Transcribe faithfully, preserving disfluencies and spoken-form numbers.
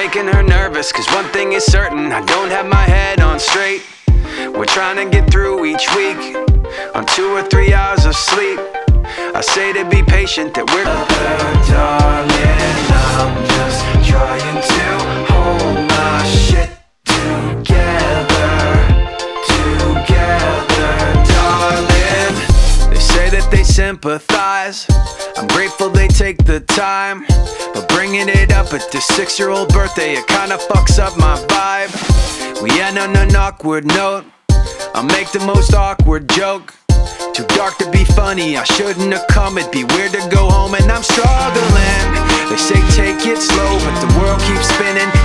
making her nervous, cause one thing is certain, I don't have my head on straight. We're trying to get through each week on two or three hours of sleep. I say to be patient, that we're darling, I'm just trying to hold my shit together, together, darling. They say that they sympathize, I'm grateful they take the time, but bringing it up at this six-year-old birthday, it kinda fucks up my vibe. We end on an awkward note, I'll make the most awkward joke. Too dark to be funny, I shouldn't have come. It'd be weird to go home and I'm struggling. They say take it slow, but the world keeps spinning.